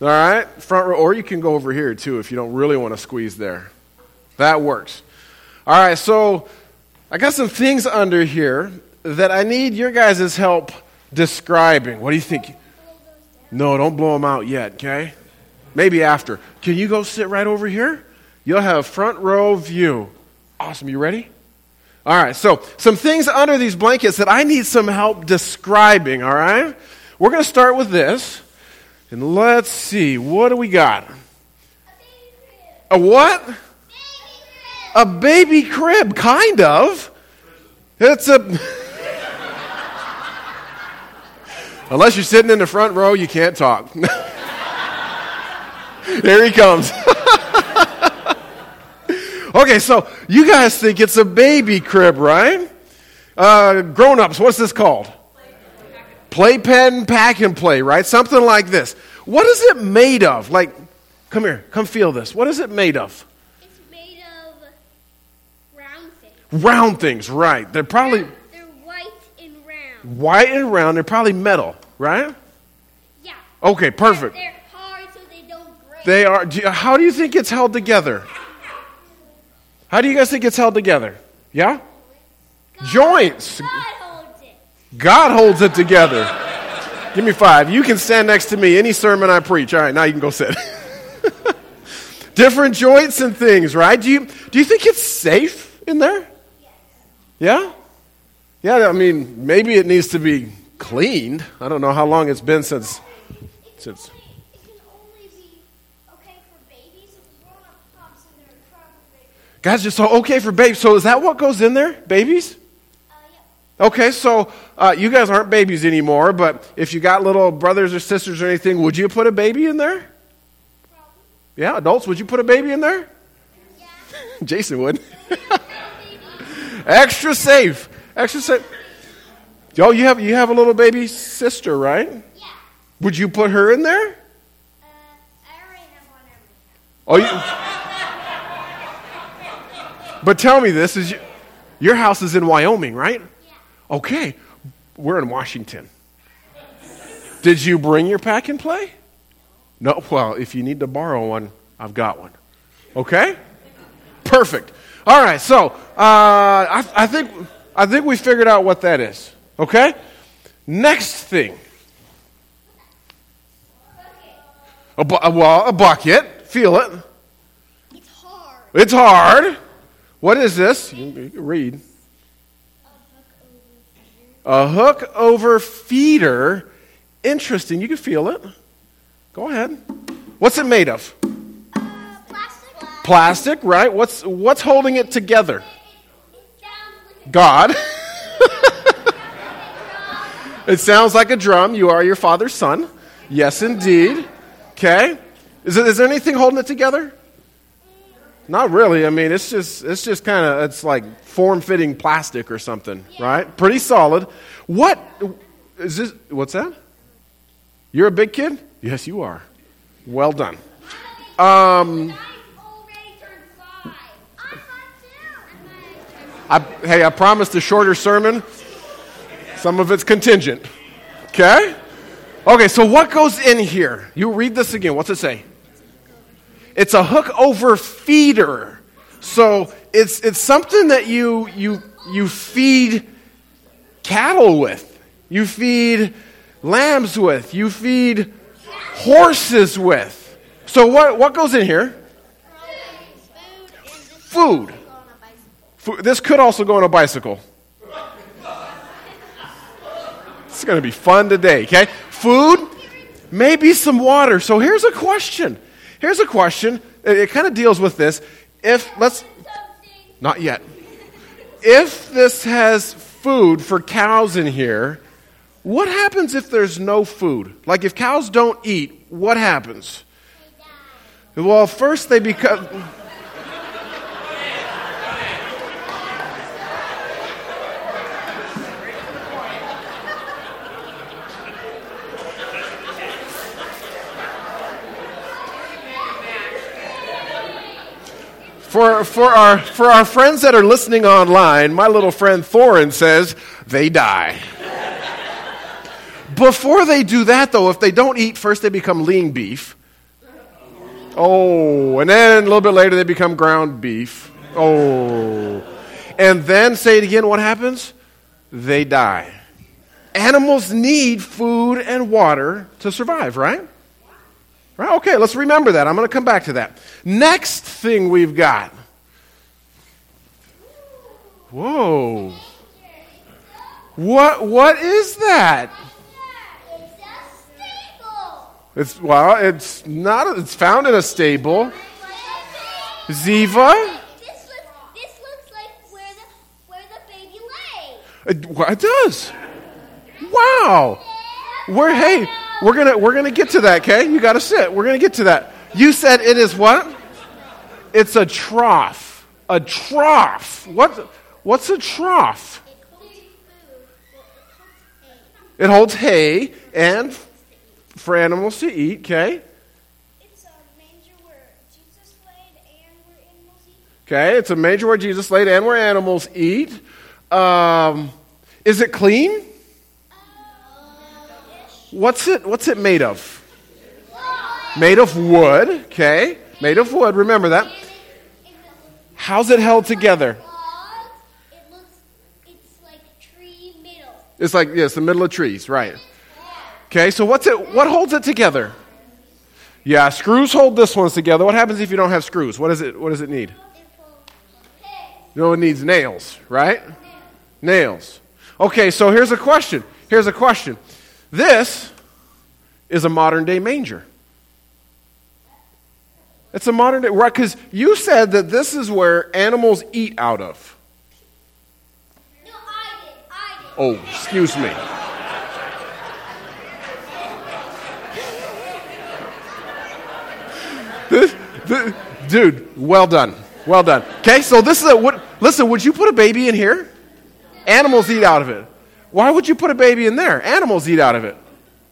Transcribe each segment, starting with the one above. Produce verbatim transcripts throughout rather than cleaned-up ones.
All right, front row, or you can go over here too if you don't really want to squeeze there. That works. All right, so I got some things under here that I need your guys' help describing. What do you think? No, don't blow them out yet, okay? Maybe after. Can you go sit right over here? You'll have front row view. Awesome, you ready? All right, so some things under these blankets that I need some help describing, all right? We're going to start with this. And let's see, what do we got? A, a what? Baby a baby crib, kind of. It's a... Unless you're sitting in the front row, you can't talk. Here he comes. Okay, so you guys think it's a baby crib, right? Uh, grown-ups, what's this called? Playpen, pack and play, right? Something like this. What is it made of? Like, come here, come feel this. What is it made of? It's made of round things. Round things, right. They're probably... They're white and round. White and round. They're probably metal, right? Yeah. Okay, perfect. They're hard so they don't break. They are... Do you, how do you think it's held together? How do you guys think it's held together? Yeah? God, Joints. God holds it. God holds it together. Give me five. You can stand next to me any sermon I preach. All right, now you can go sit. Different joints and things, right? Do you do you think it's safe in there? Yeah? Yeah, I mean, maybe it needs to be cleaned. I don't know how long it's been since... since. It can only be okay for babies if grown-up pops in there and try for babies. Guys, just so okay for babies. So is that what goes in there? Babies? Okay, so uh, you guys aren't babies anymore, but if you got little brothers or sisters or anything, would you put a baby in there? Probably. Yeah, adults, would you put a baby in there? Yeah. Jason would. Extra safe. Extra safe. Oh, you have you have a little baby sister, right? Yeah. Would you put her in there? Uh, I already have one every Oh, you. But tell me this: is you, your house is in Wyoming, right? Okay, we're in Washington. Did you bring your pack and play? No, well, if you need to borrow one, I've got one. Okay? Perfect. All right, so uh, I, I think I think we figured out what that is. Okay? Next thing. A bu- well, a bucket. Feel it. It's hard. It's hard. What is this? You, you can read. A hook over feeder. Interesting. You can feel it. Go ahead. What's it made of? Uh, plastic. Plastic, right? What's what's holding it together? It, it sounds like a God. It sounds like a drum. You are your father's son. Yes, indeed. Okay. Is it, is there anything holding it together? Not really. I mean, it's just it's just kind of it's like form-fitting plastic or something, right? Pretty solid. What is this? What's that? You're a big kid? Yes, you are. Well done. Um, I, hey, I promised a shorter sermon. Some of it's contingent. Okay? Okay, so what goes in here? You read this again. What's it say? It's a hook over feeder. So it's it's something that you you you feed cattle with. You feed lambs with. You feed horses with. So what what goes in here? Food. Food. This could also go on a bicycle. It's going to be fun today, okay? Food, maybe some water. So here's a question. Here's a question. It, it kind of deals with this. If, let's, not yet. If this has food for cows in here, what happens if there's no food? Like if cows don't eat, what happens? Well, first they become... For for our for our friends that are listening online, my little friend Thorin says they die. Before they do that, though, if they don't eat, first they become lean beef, Oh, and then a little bit later they become ground beef. Oh. And then, say it again, what happens? They die. Animals need food and water to survive, right? Right? Okay, let's remember that. I'm going to come back to that. Next thing we've got. Whoa. What what is that? It's a stable. It's well, it's not it's found in a stable. Ziva? This looks, this looks like where the where the baby lays. It, well, it does. Wow. We're hey, we're gonna we're gonna get to that, okay? You gotta sit. We're gonna get to that. You said it is what? It's a trough. A trough. What what's a trough? It holds hay and for animals to eat, okay? It's a manger where Jesus laid and where animals eat. Okay, it's a manger where Jesus laid and where animals eat. Um, is it clean? What's it what's it made of? Made of wood, okay? Made of wood, remember that. How's it held together? It looks, it's like tree middle. It's like, yes, the middle of trees, right. Okay, so what's it what holds it together? Yeah, screws hold this one together. What happens if you don't have screws? What does it what does it need? You know, it needs nails, right? Nails. Okay, so here's a question. Here's a question. This is a modern day manger. It's a modern day, right? Because you said that this is where animals eat out of. No, I did. I did. Oh, excuse me. this, this, dude, well done. Well done. Okay, so this is a, what, listen, would you put a baby in here? Animals eat out of it. Why would you put a baby in there? Animals eat out of it.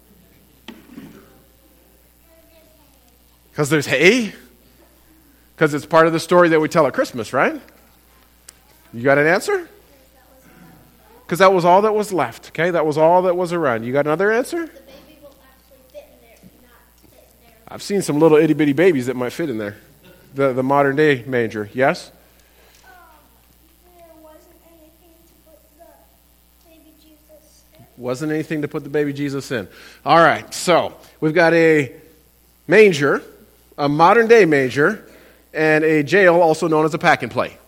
Because there's hay? Because it's part of the story that we tell at Christmas, right? You got an answer? Because that was all that was left, okay? That was all that was around. You got another answer? The baby will actually fit in there, not fit in there. I've seen some little itty bitty babies that might fit in there. The, the modern day manger, yes? Um, there wasn't anything to put the baby Jesus in. Wasn't anything to put the baby Jesus in. All right, so we've got a manger, a modern day manger, and a jail, also known as a pack and play.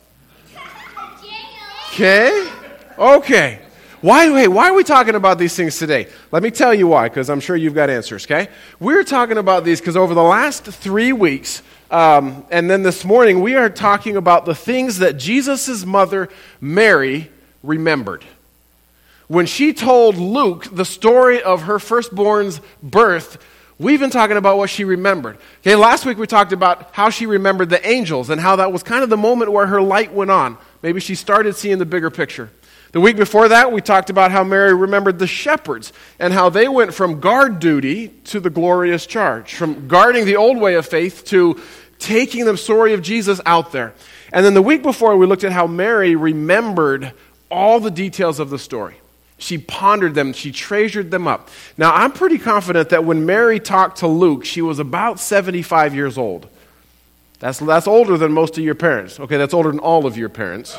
Okay? Okay. Why, hey, why are we talking about these things today? Let me tell you why, because I'm sure you've got answers, okay? We're talking about these because over the last three weeks, um, and then this morning, we are talking about the things that Jesus' mother, Mary, remembered. When she told Luke the story of her firstborn's birth, we've been talking about what she remembered. Okay, last week we talked about how she remembered the angels and how that was kind of the moment where her light went on. Maybe she started seeing the bigger picture. The week before that, we talked about how Mary remembered the shepherds and how they went from guard duty to the glorious charge, from guarding the old way of faith to taking the story of Jesus out there. And then the week before, we looked at how Mary remembered all the details of the story. She pondered them. She treasured them up. Now, I'm pretty confident that when Mary talked to Luke, she was about seventy-five years old. That's, that's older than most of your parents. Okay, that's older than all of your parents.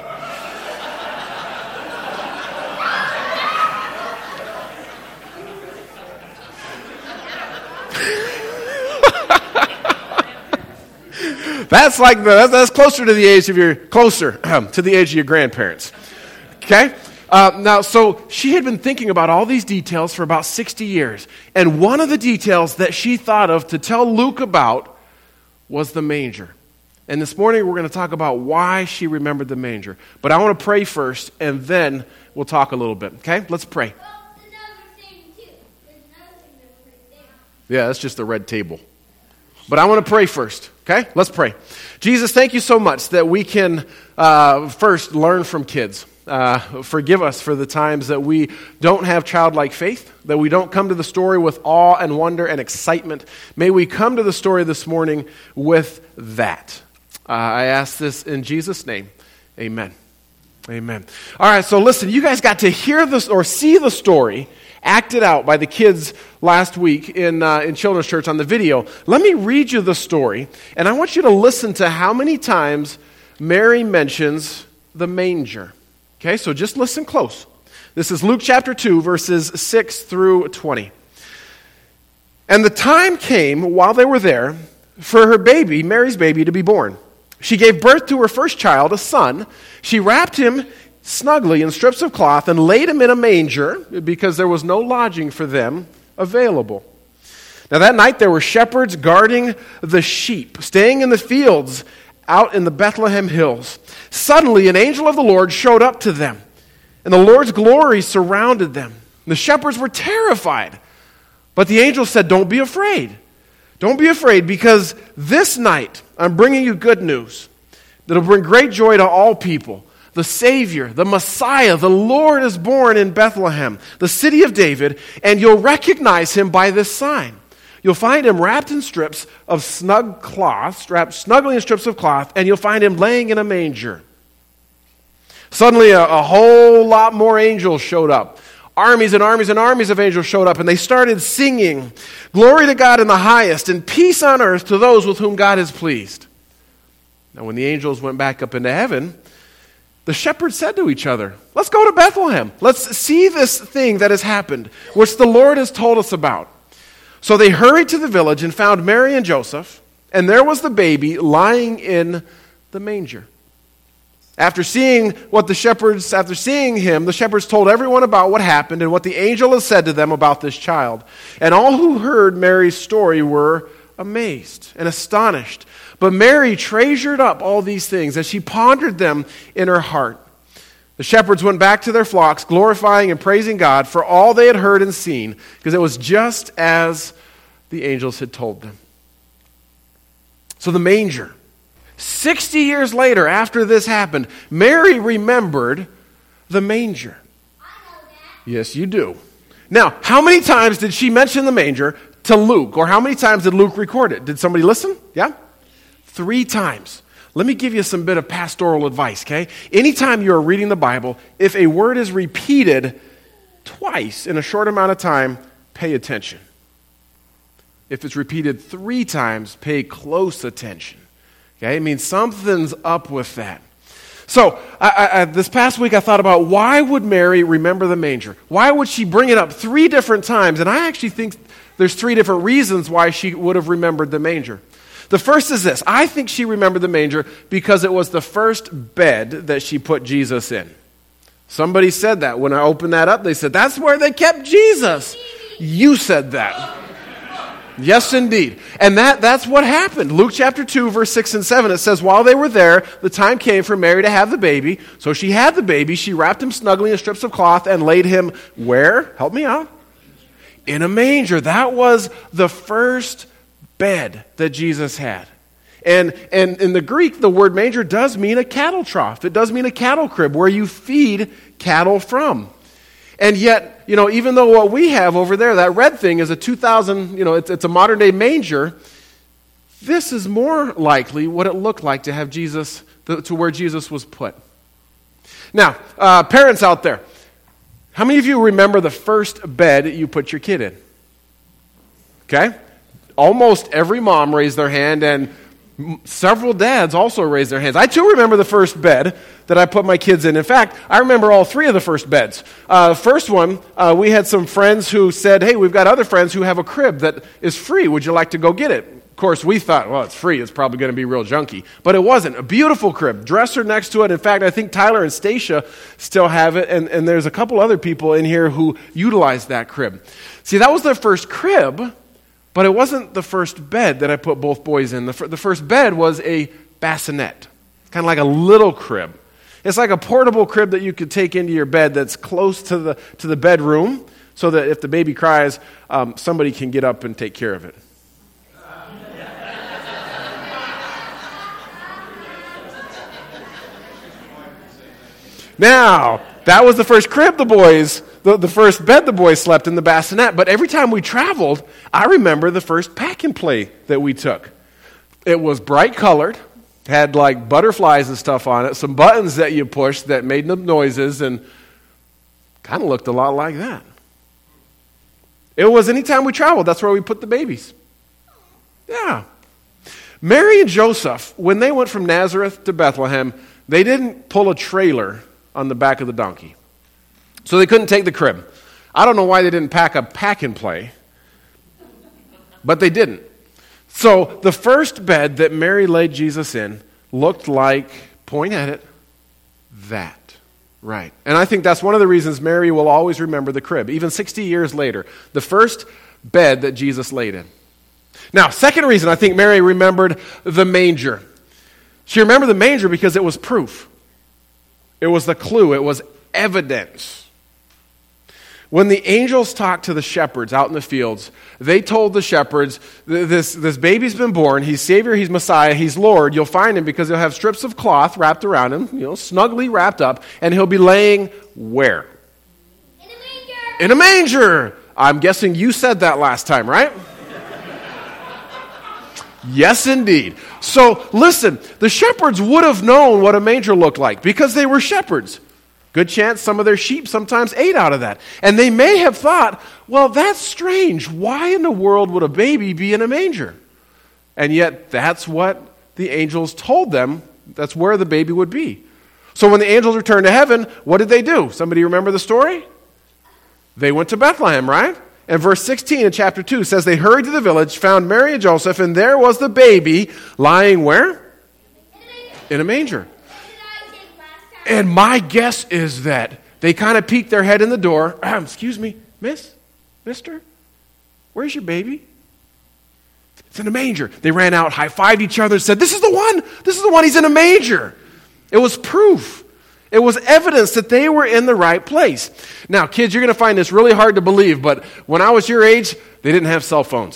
That's like the, that's, that's closer to the age of your, closer to the age of your grandparents. Okay? Uh, now, so she had been thinking about all these details for about sixty years. And one of the details that she thought of to tell Luke about was the manger. And this morning we're going to talk about why she remembered the manger. But I want to pray first, and then we'll talk a little bit. Okay? Let's pray. Well, another thing, too. There's another thing that's right there. Yeah, that's just the red table. But I want to pray first, okay? Let's pray. Jesus, thank you so much that we can uh, first learn from kids. Uh, forgive us for the times that we don't have childlike faith, that we don't come to the story with awe and wonder and excitement. May we come to the story this morning with that. Uh, I ask this in Jesus' name. Amen. Amen. All right, so listen, you guys got to hear this or see the story acted out by the kids last week in uh, in Children's Church on the video. Let me read you the story, and I want you to listen to how many times Mary mentions the manger. Okay, so just listen close. This is Luke chapter two, verses six through twenty. And the time came while they were there for her baby, Mary's baby, to be born. She gave birth to her first child, a son. She wrapped him snugly in strips of cloth and laid him in a manger because there was no lodging for them available. Now that night there were shepherds guarding the sheep, staying in the fields out in the Bethlehem hills. Suddenly an angel of the Lord showed up to them, and the Lord's glory surrounded them. The shepherds were terrified, but the angel said, "Don't be afraid. Don't be afraid, because this night I'm bringing you good news that'll bring great joy to all people. The Savior, the Messiah, the Lord is born in Bethlehem, the city of David, and you'll recognize him by this sign. You'll find him wrapped in strips of snug cloth, wrapped snugly in strips of cloth, and you'll find him laying in a manger." Suddenly a, a whole lot more angels showed up. Armies and armies and armies of angels showed up, and they started singing, "Glory to God in the highest, and peace on earth to those with whom God is pleased." Now when the angels went back up into heaven, the shepherds said to each other, "Let's go to Bethlehem. Let's see this thing that has happened, which the Lord has told us about." So they hurried to the village and found Mary and Joseph, and there was the baby lying in the manger. After seeing what the shepherds, after seeing him, the shepherds told everyone about what happened and what the angel had said to them about this child. And all who heard Mary's story were amazed and astonished. But Mary treasured up all these things as she pondered them in her heart. The shepherds went back to their flocks, glorifying and praising God for all they had heard and seen, because it was just as the angels had told them. So the manger. Sixty years later, after this happened, Mary remembered the manger. I know that. Yes, you do. Now, how many times did she mention the manger to Luke? Or how many times did Luke record it? Did somebody listen? Yeah? Three times. Let me give you some bit of pastoral advice, okay? Anytime you're reading the Bible, if a word is repeated twice in a short amount of time, pay attention. If it's repeated three times, pay close attention. Okay? It means something's up with that. So, I, I, this past week I thought about, why would Mary remember the manger? Why would she bring it up three different times? And I actually think there's three different reasons why she would have remembered the manger. The first is this. I think she remembered the manger because it was the first bed that she put Jesus in. Somebody said that. When I opened that up, they said, "That's where they kept Jesus." You said that. Yes, indeed. And that, that's what happened. Luke chapter two, verse six and seven, it says, "While they were there, the time came for Mary to have the baby. So she had the baby. She wrapped him snugly in strips of cloth and laid him" where? Help me out. In a manger. That was the first bed that Jesus had. And, and in the Greek, the word manger does mean a cattle trough. It does mean a cattle crib where you feed cattle from. And yet, you know, even though what we have over there, that red thing is a two thousand, you know, it's, it's a modern day manger, this is more likely what it looked like to have Jesus, to where Jesus was put. Now, uh, parents out there, how many of you remember the first bed you put your kid in? Okay? Almost every mom raised their hand, and several dads also raised their hands. I too remember the first bed that I put my kids in. In fact, I remember all three of the first beds. Uh, first one, uh, we had some friends who said, "Hey, we've got other friends who have a crib that is free. Would you like to go get it?" Of course, we thought, well, it's free. It's probably going to be real junky. But it wasn't. A beautiful crib. Dresser next to it. In fact, I think Tyler and Stacia still have it, and, and there's a couple other people in here who utilized that crib. See, that was their first crib. But it wasn't the first bed that I put both boys in. The, f- the first bed was a bassinet, kind of like a little crib. It's like a portable crib that you could take into your bed that's close to the to the bedroom, so that if the baby cries, um, somebody can get up and take care of it. Now, that was the first crib the boys, the, the first bed the boys slept in, the bassinet. But every time we traveled, I remember the first pack and play that we took. It was bright colored. Had like butterflies and stuff on it, some buttons that you pushed that made them noises, and kind of looked a lot like that. It was anytime we traveled, that's where we put the babies. Yeah. Mary and Joseph, when they went from Nazareth to Bethlehem, they didn't pull a trailer on the back of the donkey. So they couldn't take the crib. I don't know why they didn't pack a pack and play, but they didn't. So the first bed that Mary laid Jesus in looked like, point at it, that. Right. And I think that's one of the reasons Mary will always remember the crib, even sixty years later, the first bed that Jesus laid in. Now, second reason I think Mary remembered the manger. She remembered the manger because it was proof. It was the clue. It was evidence. When the angels talked to the shepherds out in the fields, they told the shepherds, this, this baby's been born, he's Savior, he's Messiah, he's Lord. You'll find him because he'll have strips of cloth wrapped around him, you know, snugly wrapped up, and he'll be laying where? In a manger. In a manger. I'm guessing you said that last time, right? Yes, indeed. So, listen, the shepherds would have known what a manger looked like because they were shepherds. Good chance some of their sheep sometimes ate out of that. And they may have thought, well, that's strange. Why in the world would a baby be in a manger? And yet that's what the angels told them. That's where the baby would be. So when the angels returned to heaven, what did they do? Somebody remember the story? They went to Bethlehem, right? And verse sixteen in chapter two says they hurried to the village, found Mary and Joseph, and there was the baby lying where? In a manger. And my guess is that they kind of peeked their head in the door. Excuse me, miss, mister, where's your baby? It's in a manger. They ran out, high-fived each other, and said, this is the one, this is the one, he's in a manger. It was proof. It was evidence that they were in the right place. Now, kids, you're going to find this really hard to believe, but when I was your age, they didn't have cell phones.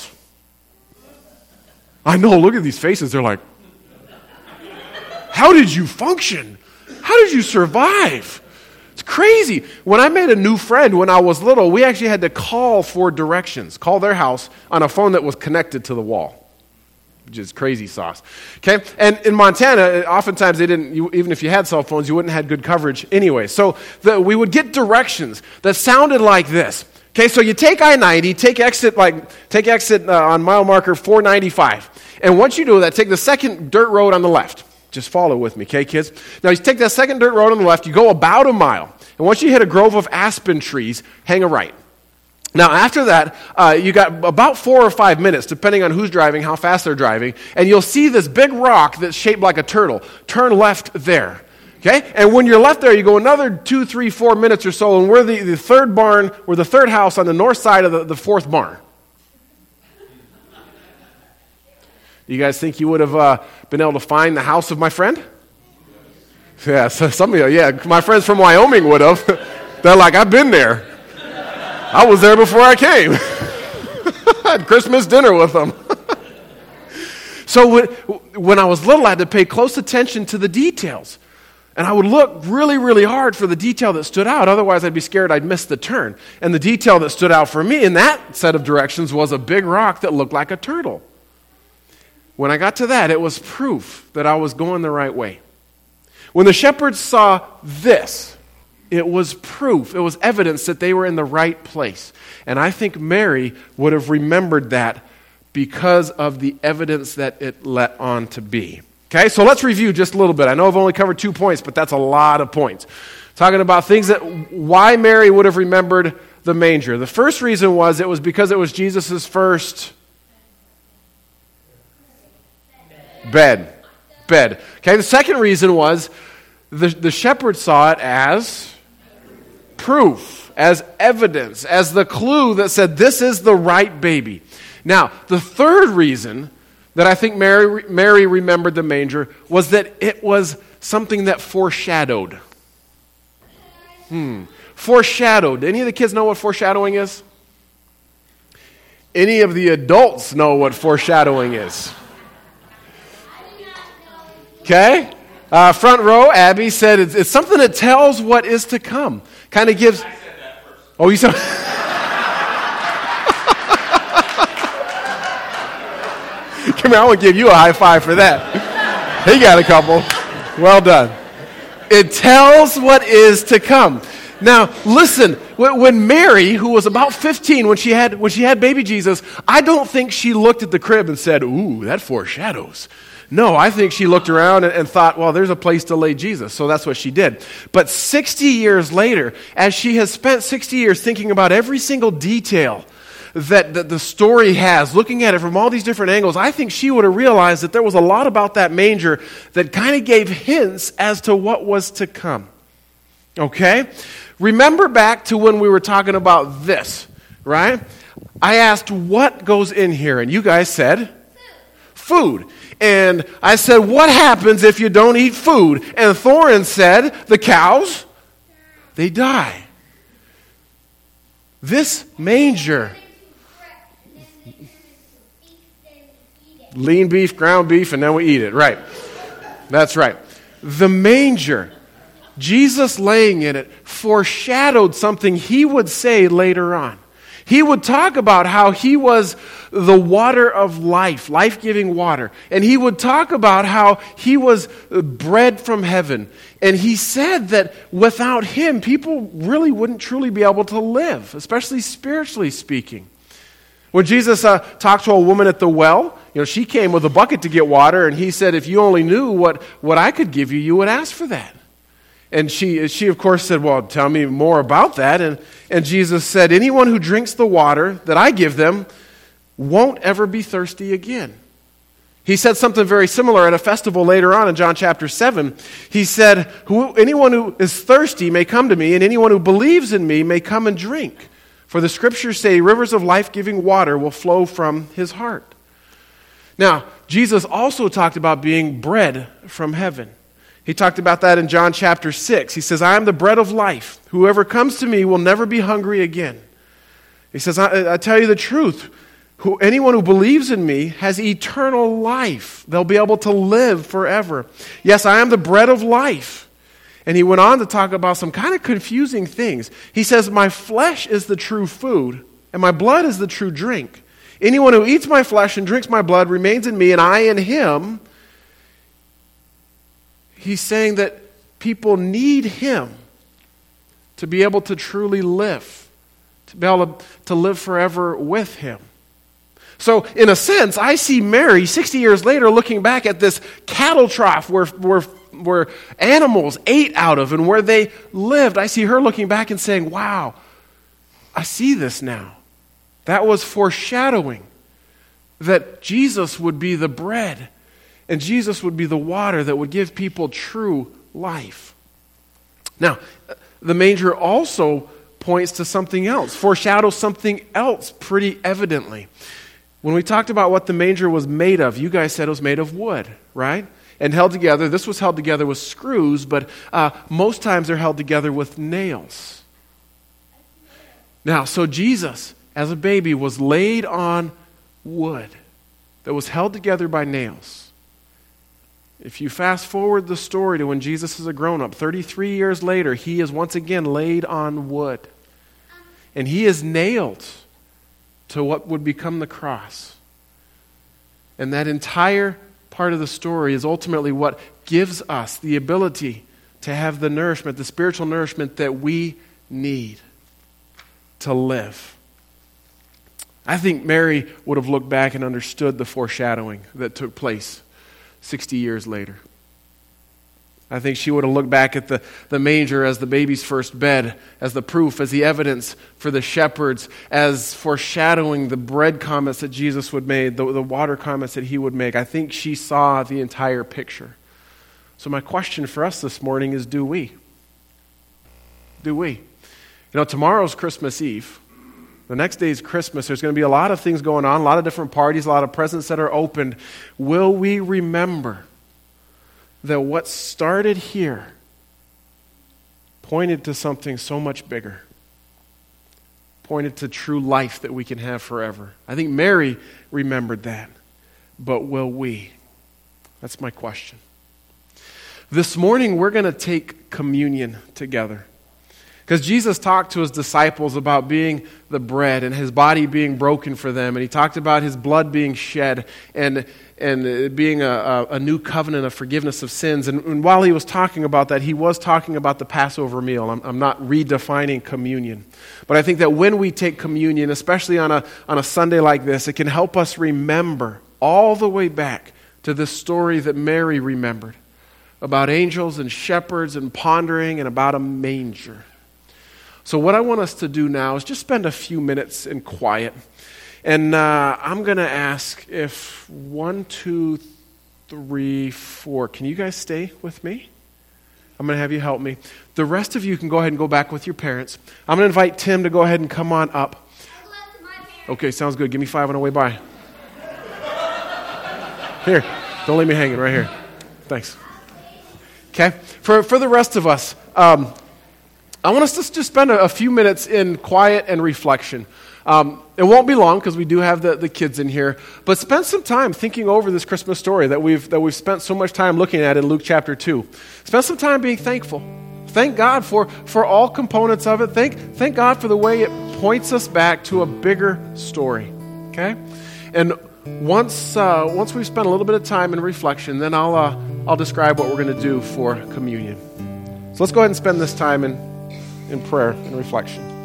I know, look at these faces. They're like, how did you function? How did you survive? It's crazy. When I made a new friend when I was little, we actually had to call for directions, call their house on a phone that was connected to the wall, which is crazy sauce. Okay? And in Montana, oftentimes they didn't, you, even if you had cell phones, you wouldn't have had good coverage anyway. So the, we would get directions that sounded like this. Okay, so you take I ninety, take exit like take exit uh, on mile marker four ninety-five. And once you do that, take the second dirt road on the left. Just follow with me, okay, kids? Now, you take that second dirt road on the left, you go about a mile. And once you hit a grove of aspen trees, hang a right. Now, after that, uh, you got about four or five minutes, depending on who's driving, how fast they're driving, and you'll see this big rock that's shaped like a turtle. Turn left there, okay? And when you're left there, you go another two, three, four minutes or so, and we're the, the third barn, we're the third house on the north side of the, the fourth barn. You guys think you would have uh, been able to find the house of my friend? Yeah, so some of you, yeah, my friends from Wyoming would have. They're like, I've been there. I was there before I came. I had Christmas dinner with them. So when, when I was little, I had to pay close attention to the details. And I would look really, really hard for the detail that stood out. Otherwise, I'd be scared I'd miss the turn. And the detail that stood out for me in that set of directions was a big rock that looked like a turtle. When I got to that, it was proof that I was going the right way. When the shepherds saw this, it was proof, it was evidence that they were in the right place. And I think Mary would have remembered that because of the evidence that it let on to be. Okay, so let's review just a little bit. I know I've only covered two points, but that's a lot of points. Talking about things that, why Mary would have remembered the manger. The first reason was it was because it was Jesus' first Bed. Bed. Okay, the second reason was the, the shepherds saw it as proof, as evidence, as the clue that said this is the right baby. Now, the third reason that I think Mary, Mary remembered the manger was that it was something that foreshadowed. Hmm. Foreshadowed. Any of the kids know what foreshadowing is? Any of the adults know what foreshadowing is? Okay? Uh, front row, Abby said it's, it's something that tells what is to come. Kind of gives... I said that first. Oh, you said... Come here, I want to give you a high five for that. He got a couple. Well done. It tells what is to come. Now, listen, when Mary, who was about fifteen when she had when she had baby Jesus, I don't think she looked at the crib and said, ooh, that foreshadows. No, I think she looked around and, and thought, well, there's a place to lay Jesus. So that's what she did. But sixty years later, as she has spent sixty years thinking about every single detail that, that the story has, looking at it from all these different angles, I think she would have realized that there was a lot about that manger that kind of gave hints as to what was to come. Okay? Remember back to when we were talking about this, right? I asked what goes in here, and you guys said food. And I said, what happens if you don't eat food? And Thorin said, the cows, they die. This manger, lean beef, ground beef, and then we eat it. Right. That's right. The manger, Jesus laying in it, foreshadowed something he would say later on. He would talk about how he was the water of life, life-giving water. And he would talk about how he was bread from heaven. And he said that without him, people really wouldn't truly be able to live, especially spiritually speaking. When Jesus uh, talked to a woman at the well, you know, she came with a bucket to get water, and he said, if you only knew what, what I could give you, you would ask for that. And she, she of course, said, well, tell me more about that. And, and Jesus said, anyone who drinks the water that I give them won't ever be thirsty again. He said something very similar at a festival later on in John chapter seven. He said, who, anyone who is thirsty may come to me, and anyone who believes in me may come and drink. For the scriptures say, rivers of life-giving water will flow from his heart. Now, Jesus also talked about being bread from heaven. He talked about that in John chapter six. He says, I am the bread of life. Whoever comes to me will never be hungry again. He says, I, I tell you the truth. Who, anyone who believes in me has eternal life. They'll be able to live forever. Yes, I am the bread of life. And he went on to talk about some kind of confusing things. He says, my flesh is the true food, and my blood is the true drink. Anyone who eats my flesh and drinks my blood remains in me, and I in him. He's saying that people need him to be able to truly live, to be able to live forever with him. So, in a sense, I see Mary, sixty years later, looking back at this cattle trough where, where, where animals ate out of and where they lived. I see her looking back and saying, wow, I see this now. That was foreshadowing that Jesus would be the bread. And Jesus would be the water that would give people true life. Now, the manger also points to something else, foreshadows something else pretty evidently. When we talked about what the manger was made of, you guys said it was made of wood, right? And held together. This was held together with screws, but uh, most times they're held together with nails. Now, so Jesus, as a baby, was laid on wood that was held together by nails. If you fast forward the story to when Jesus is a grown-up, thirty-three years later, he is once again laid on wood. And he is nailed to what would become the cross. And that entire part of the story is ultimately what gives us the ability to have the nourishment, the spiritual nourishment that we need to live. I think Mary would have looked back and understood the foreshadowing that took place sixty years later. I think she would have looked back at the, the manger as the baby's first bed, as the proof, as the evidence for the shepherds, as foreshadowing the bread comments that Jesus would make, the, the water comments that he would make. I think she saw the entire picture. So my question for us this morning is, do we? Do we? You know, tomorrow's Christmas Eve. The next day is Christmas. There's going to be a lot of things going on, a lot of different parties, a lot of presents that are opened. Will we remember that what started here pointed to something so much bigger? Pointed to true life that we can have forever. I think Mary remembered that. But will we? That's my question. This morning, we're going to take communion together. Because Jesus talked to his disciples about being the bread and his body being broken for them. And he talked about his blood being shed and and it being a, a, a new covenant of forgiveness of sins. And, and while he was talking about that, he was talking about the Passover meal. I'm, I'm not redefining communion. But I think that when we take communion, especially on a, on a Sunday like this, it can help us remember all the way back to this story that Mary remembered about angels and shepherds and pondering and about a manger. So what I want us to do now is just spend a few minutes in quiet. And uh, I'm going to ask if one, two, three, four, can you guys stay with me? I'm going to have you help me. The rest of you can go ahead and go back with your parents. I'm going to invite Tim to go ahead and come on up. Okay, sounds good. Give me five on the way by. Here, don't leave me hanging right here. Thanks. Okay, for, for the rest of us, um, I want us to just spend a, a few minutes in quiet and reflection. Um, it won't be long because we do have the, the kids in here, but spend some time thinking over this Christmas story that we've that we've spent so much time looking at in Luke chapter two. Spend some time being thankful. Thank God for, for all components of it. Thank thank God for the way it points us back to a bigger story. Okay, and once uh, once we've spent a little bit of time in reflection, then I'll uh, I'll describe what we're going to do for communion. So let's go ahead and spend this time in in prayer and reflection.